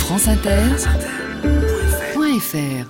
franceinter.fr.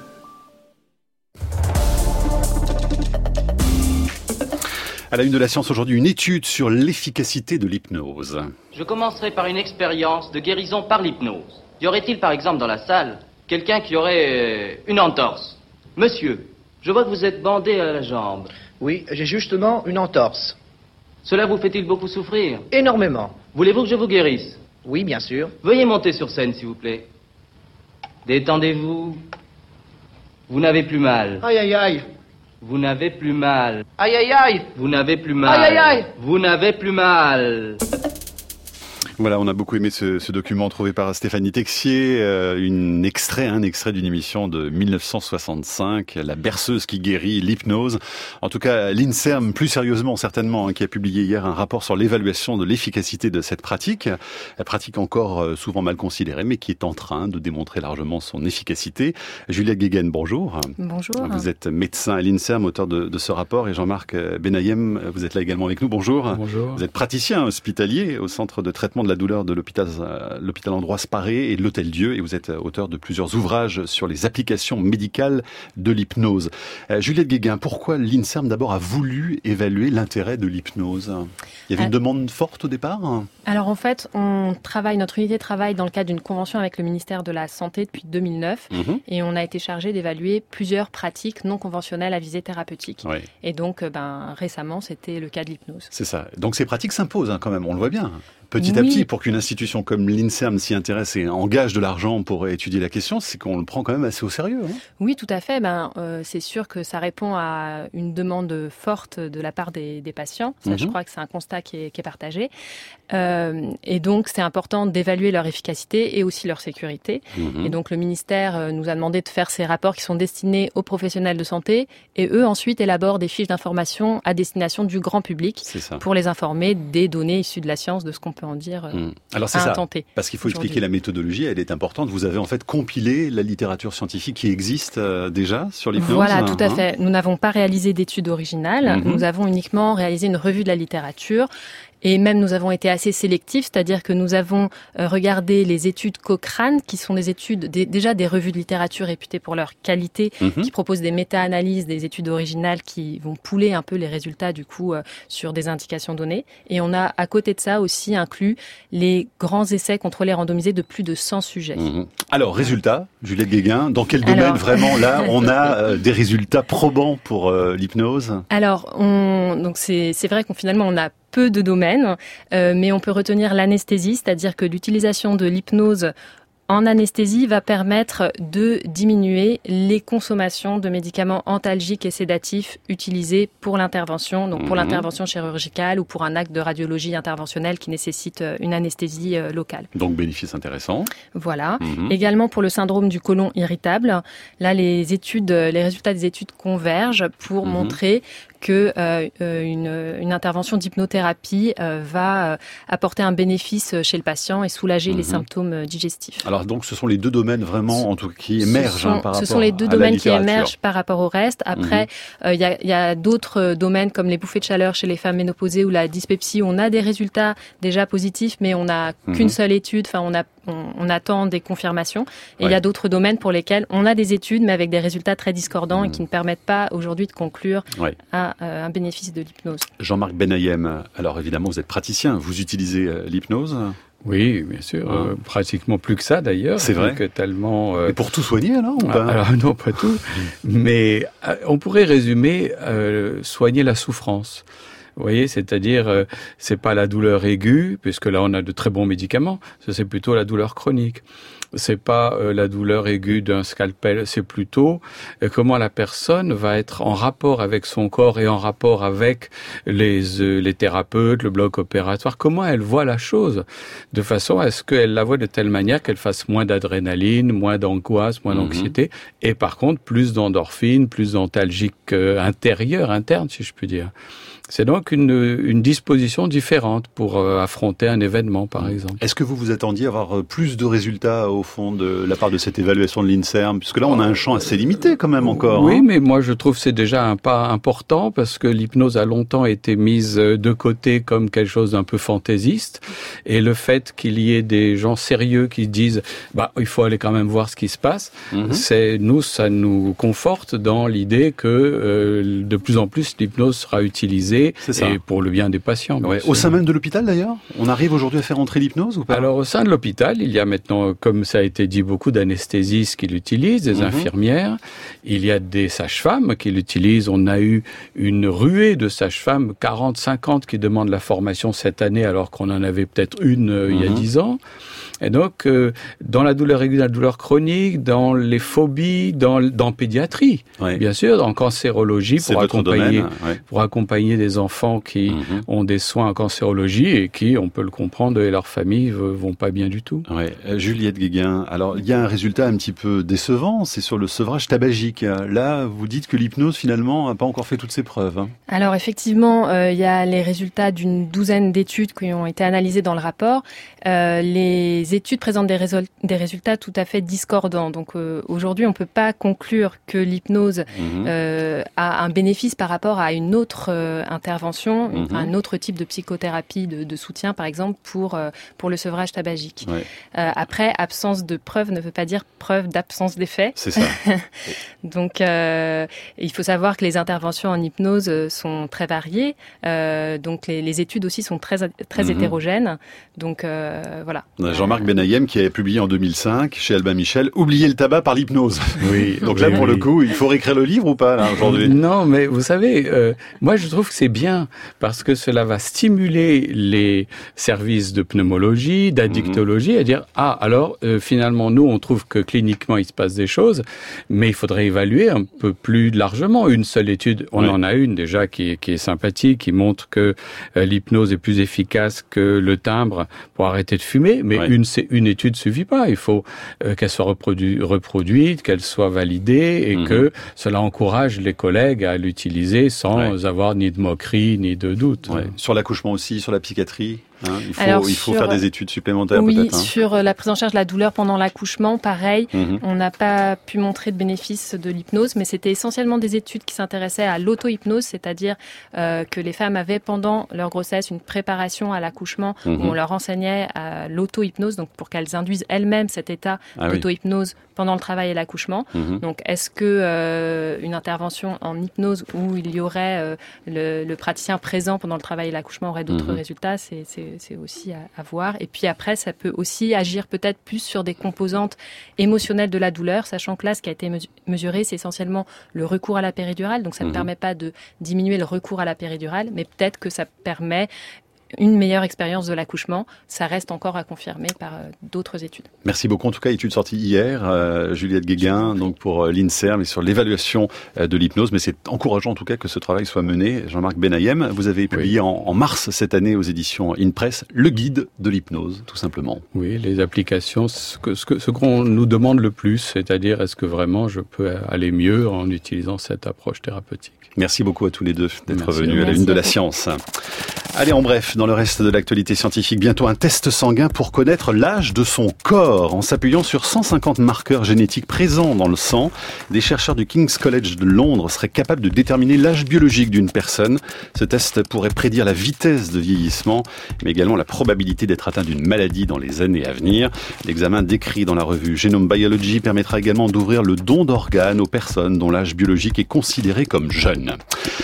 À la une de la science aujourd'hui, une étude sur l'efficacité de l'hypnose. Je commencerai par une expérience de guérison par l'hypnose. Y aurait-il par exemple dans la salle quelqu'un qui aurait une entorse? Monsieur, je vois que vous êtes bandé à la jambe. Oui, j'ai justement une entorse. Cela vous fait-il beaucoup souffrir? Énormément. Voulez-vous que je vous guérisse? Oui, bien sûr. Veuillez monter sur scène, s'il vous plaît. Détendez-vous. Vous n'avez plus mal. Aïe, aïe, aïe. Vous n'avez plus mal. Aïe, aïe, aïe. Vous n'avez plus mal. Aïe, aïe, aïe. Vous n'avez plus mal. Voilà, on a beaucoup aimé ce document trouvé par Stéphanie Texier, un extrait d'une émission de 1965, La berceuse qui guérit, l'hypnose. En tout cas, l'INSERM, plus sérieusement certainement, qui a publié hier un rapport sur l'évaluation de l'efficacité de cette pratique. La pratique encore souvent mal considérée, mais qui est en train de démontrer largement son efficacité. Juliette Guéguen, bonjour. Bonjour. Vous êtes médecin à l'INSERM, auteur de ce rapport, et Jean-Marc Benayem, vous êtes là également avec nous. Bonjour. Bonjour. Vous êtes praticien hospitalier au centre de traitement de la douleur de l'hôpital Ambroise Paré et de l'Hôtel Dieu, et vous êtes auteur de plusieurs ouvrages sur les applications médicales de l'hypnose. Juliette Guéguen, pourquoi l'INSERM d'abord a voulu évaluer l'intérêt de l'hypnose? Il y avait une demande forte au départ? Alors en fait, notre unité travaille dans le cadre d'une convention avec le ministère de la Santé depuis 2009 et on a été chargé d'évaluer plusieurs pratiques non conventionnelles à visée thérapeutique. Oui. Et donc récemment, c'était le cas de l'hypnose. C'est ça. Donc ces pratiques s'imposent quand même, on le voit bien. Petit à petit, pour qu'une institution comme l'INSERM s'y intéresse et engage de l'argent pour étudier la question, c'est qu'on le prend quand même assez au sérieux. Oui, tout à fait. C'est sûr que ça répond à une demande forte de la part des patients. Ça, je crois que c'est un constat qui est partagé. Et donc, c'est important d'évaluer leur efficacité et aussi leur sécurité. Et donc, le ministère nous a demandé de faire ces rapports qui sont destinés aux professionnels de santé et eux, ensuite, élaborent des fiches d'information à destination du grand public pour les informer des données issues de la science, de ce qu'on peut en dire Alors c'est ça, parce qu'il faut expliquer la méthodologie, elle est importante. Vous avez en fait compilé la littérature scientifique qui existe déjà sur l'hypnose. Voilà, tout à fait. Nous n'avons pas réalisé d'études originales, nous avons uniquement réalisé une revue de la littérature. Et même nous avons été assez sélectifs, c'est-à-dire que nous avons regardé les études Cochrane, qui sont des études, déjà des revues de littérature réputées pour leur qualité, qui proposent des méta-analyses, des études originales qui vont pouler un peu les résultats du coup sur des indications données. Et on a à côté de ça aussi inclus les grands essais contrôlés randomisés de plus de 100 sujets. Alors résultats, Juliette Guéguen, dans quel domaine vraiment là on a des résultats probants pour l'hypnose? Alors donc c'est vrai qu'on finalement on a peu de domaines, mais on peut retenir l'anesthésie, c'est-à-dire que l'utilisation de l'hypnose en anesthésie va permettre de diminuer les consommations de médicaments antalgiques et sédatifs utilisés pour l'intervention, donc pour l'intervention chirurgicale ou pour un acte de radiologie interventionnelle qui nécessite une anesthésie locale. Donc bénéfice intéressant. Voilà. Également pour le syndrome du côlon irritable, là les résultats des études convergent pour montrer que une intervention d'hypnothérapie va apporter un bénéfice chez le patient et soulager les symptômes digestifs. Alors donc ce sont les deux domaines vraiment en tout cas qui émergent par rapport à la littérature. Ce sont les deux domaines qui émergent par rapport au reste. Après, il y a d'autres domaines comme les bouffées de chaleur chez les femmes ménopausées ou la dyspepsie où on a des résultats déjà positifs, mais on n'a qu'une seule étude. Enfin, on attend des confirmations. Et il y a d'autres domaines pour lesquels on a des études, mais avec des résultats très discordants et qui ne permettent pas aujourd'hui de conclure à un bénéfice de l'hypnose. Jean-Marc Benayem, alors évidemment vous êtes praticien, vous utilisez l'hypnose? Oui, bien sûr, pratiquement plus que ça d'ailleurs. C'est vrai. Tellement. Mais pour tout soigner alors ou pas? Alors non, pas tout. Mais on pourrait résumer soigner la souffrance. Vous voyez, c'est-à-dire, c'est pas la douleur aiguë, puisque là on a de très bons médicaments. C'est plutôt la douleur chronique. C'est pas la douleur aiguë d'un scalpel, c'est plutôt comment la personne va être en rapport avec son corps et en rapport avec les thérapeutes, le bloc opératoire. Comment elle voit la chose, de façon à ce qu'elle la voit de telle manière qu'elle fasse moins d'adrénaline, moins d'angoisse, moins d'anxiété, et par contre plus d'endorphine, plus d'antalgique interne, si je puis dire. C'est donc donc une disposition différente pour affronter un événement, par exemple. Est-ce que vous vous attendiez à avoir plus de résultats, au fond, de la part de cette évaluation de l'INSERM? Puisque là, on a un champ assez limité, quand même, encore. Oui, mais moi, je trouve que c'est déjà un pas important, parce que l'hypnose a longtemps été mise de côté comme quelque chose d'un peu fantaisiste. Et le fait qu'il y ait des gens sérieux qui disent il faut aller quand même voir ce qui se passe, ça nous conforte dans l'idée que de plus en plus l'hypnose sera utilisée et pour le bien des patients. Ouais. Au sein même de l'hôpital d'ailleurs, on arrive aujourd'hui à faire entrer l'hypnose ou pas? Alors au sein de l'hôpital, il y a maintenant, comme ça a été dit, beaucoup d'anesthésistes qui l'utilisent, des infirmières, il y a des sages-femmes qui l'utilisent. On a eu une ruée de sages-femmes, 40, 50 qui demandent la formation cette année alors qu'on en avait peut-être une il y a 10 ans. Et donc, dans la douleur aiguë, la douleur chronique, dans les phobies, dans pédiatrie, bien sûr, en cancérologie, pour accompagner des enfants qui ont des soins en cancérologie et qui, on peut le comprendre, et leurs familles vont pas bien du tout. Ouais. Juliette Guéguin, alors il y a un résultat un petit peu décevant, c'est sur le sevrage tabagique. Là, vous dites que l'hypnose, finalement, n'a pas encore fait toutes ses preuves. Alors effectivement, il y a les résultats d'une douzaine d'études qui ont été analysées dans le rapport. Les études présentent des résultats tout à fait discordants. Donc aujourd'hui, on ne peut pas conclure que l'hypnose a un bénéfice par rapport à une autre intervention, un autre type de psychothérapie de soutien, par exemple, pour le sevrage tabagique. Ouais. Après, absence de preuve ne veut pas dire preuve d'absence d'effet. C'est ça. Donc, il faut savoir que les interventions en hypnose sont très variées. Donc, les études aussi sont très hétérogènes. Donc, voilà. Jean-Marc Benayem qui a publié en 2005 chez Albin Michel « Oublier le tabac par l'hypnose ». Oui. Donc là, pour le coup, il faut réécrire le livre ou pas, là, aujourd'hui? Non, mais vous savez, moi, je trouve que c'est bien parce que cela va stimuler les services de pneumologie, d'addictologie, à dire, alors, finalement, nous, on trouve que cliniquement, il se passe des choses, mais il faudrait évaluer un peu plus largement. Une seule étude, on en a une déjà qui est sympathique, qui montre que l'hypnose est plus efficace que le timbre pour arrêter de fumer, mais une étude suffit pas. Il faut qu'elle soit reproduite, qu'elle soit validée et que cela encourage les collègues à l'utiliser sans avoir ni de moquerie ni de doute. Ouais. Sur l'accouchement aussi, sur la psychiatrie. Il faut faire des études supplémentaires peut-être. Oui, sur la prise en charge de la douleur pendant l'accouchement, pareil, on n'a pas pu montrer de bénéfice de l'hypnose, mais c'était essentiellement des études qui s'intéressaient à l'auto-hypnose, c'est-à-dire que les femmes avaient pendant leur grossesse une préparation à l'accouchement où on leur enseignait à l'auto-hypnose, donc pour qu'elles induisent elles-mêmes cet état d'auto-hypnose pendant le travail et l'accouchement. Donc est-ce que une intervention en hypnose où il y aurait le praticien présent pendant le travail et l'accouchement aurait d'autres résultats? C'est aussi à voir. Et puis après, ça peut aussi agir peut-être plus sur des composantes émotionnelles de la douleur, sachant que là, ce qui a été mesuré, c'est essentiellement le recours à la péridurale. Donc ça ne permet pas de diminuer le recours à la péridurale, mais peut-être que ça permet une meilleure expérience de l'accouchement. Ça reste encore à confirmer par d'autres études. Merci beaucoup. En tout cas, étude sortie hier, Juliette Guéguin, donc pour l'INSERM et sur l'évaluation de l'hypnose. Mais c'est encourageant en tout cas que ce travail soit mené. Jean-Marc Benayem, vous avez publié en mars cette année aux éditions InPress le guide de l'hypnose, tout simplement. Oui, les applications, ce qu'on nous demande le plus, c'est-à-dire est-ce que vraiment je peux aller mieux en utilisant cette approche thérapeutique. Merci beaucoup à tous les deux d'être venus à la Une de la Science. Allez, en bref, dans le reste de l'actualité scientifique, bientôt un test sanguin pour connaître l'âge de son corps. En s'appuyant sur 150 marqueurs génétiques présents dans le sang, des chercheurs du King's College de Londres seraient capables de déterminer l'âge biologique d'une personne. Ce test pourrait prédire la vitesse de vieillissement, mais également la probabilité d'être atteint d'une maladie dans les années à venir. L'examen décrit dans la revue Genome Biology permettra également d'ouvrir le don d'organes aux personnes dont l'âge biologique est considéré comme jeune.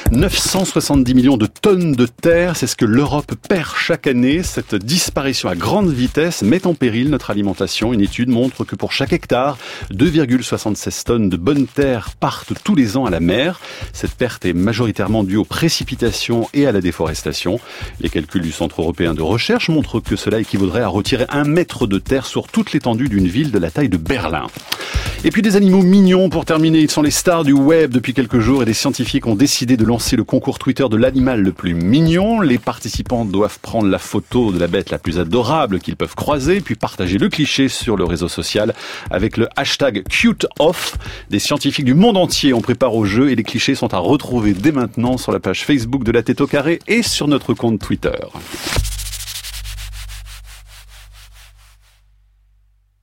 970 millions de tonnes de terre, c'est ce que l'Europe perd chaque année. Cette disparition à grande vitesse met en péril notre alimentation. Une étude montre que pour chaque hectare, 2,76 tonnes de bonne terre partent tous les ans à la mer. Cette perte est majoritairement due aux précipitations et à la déforestation. Les calculs du Centre européen de recherche montrent que cela équivaudrait à retirer 1 mètre de terre sur toute l'étendue d'une ville de la taille de Berlin. Et puis des animaux mignons pour terminer. Ils sont les stars du web depuis quelques jours et des scientifiques ont décidé de lancer lancé le concours Twitter de l'animal le plus mignon. Les participants doivent prendre la photo de la bête la plus adorable qu'ils peuvent croiser, puis partager le cliché sur le réseau social avec le hashtag #CuteOff. Des scientifiques du monde entier ont préparé au jeu et les clichés sont à retrouver dès maintenant sur la page Facebook de La Tête au Carré et sur notre compte Twitter.